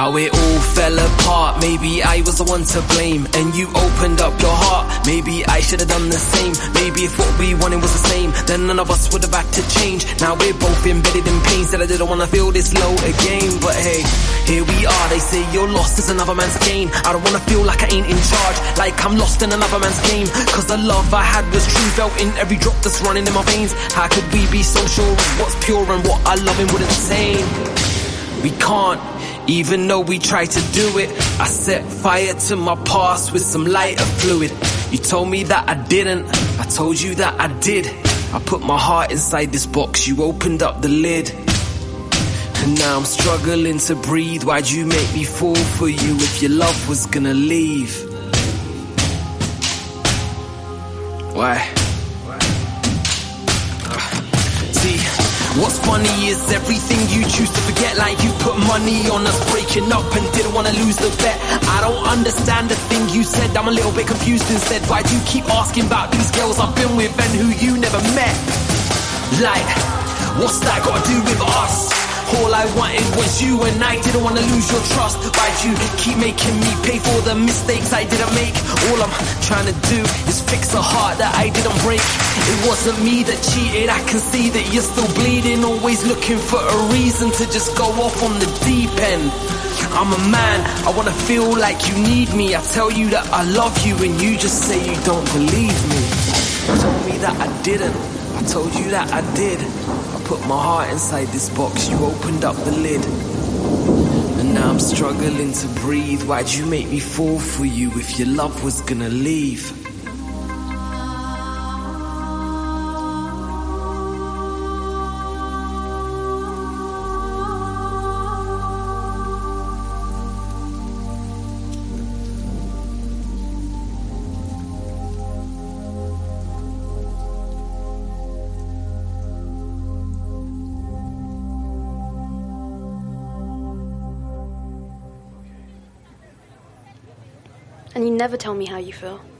How it all fell apart, maybe I was the one to blame. And you opened up your heart, maybe I should have done the same. Maybe if what we wanted was the same, then none of us would have had to change. Now we're both embedded in pain, said I didn't want to feel this low again. But hey, here we are, they say your loss is another man's gain. I don't want to feel like I ain't in charge, like I'm lost in another man's game. Cause the love I had was true, felt in every drop that's running in my veins. How could we be so sure of what's pure and what our loving wouldn't say? We can't, even though we try to do it. I set fire to my past with some lighter fluid. You told me that I didn't, I told you that I did. I put my heart inside this box, you opened up the lid. And now I'm struggling to breathe. Why'd you make me fall for you if your love was gonna leave? Why? See, what's funny is everything you choose to forget. Like you put money on us breaking up and didn't want to lose the bet. I don't understand the thing you said, I'm a little bit confused instead. Why do you keep asking about these girls I've been with and who you never met? Like, what's that got to do with us? All I wanted was you and I didn't want to lose your trust. Why'd you keep making me pay for the mistakes I didn't make? All I'm trying to do is fix a heart that I didn't break. It wasn't me that cheated, I can see that you're still bleeding. Always looking for a reason to just go off on the deep end. I'm a man, I wanna feel like you need me. I tell you that I love you and you just say you don't believe me. You told me that I didn't, I told you that I did. Put my heart inside this box, you opened up the lid. And now I'm struggling to breathe. Why'd you make me fall for you if your love was gonna leave? And you never tell me how you feel.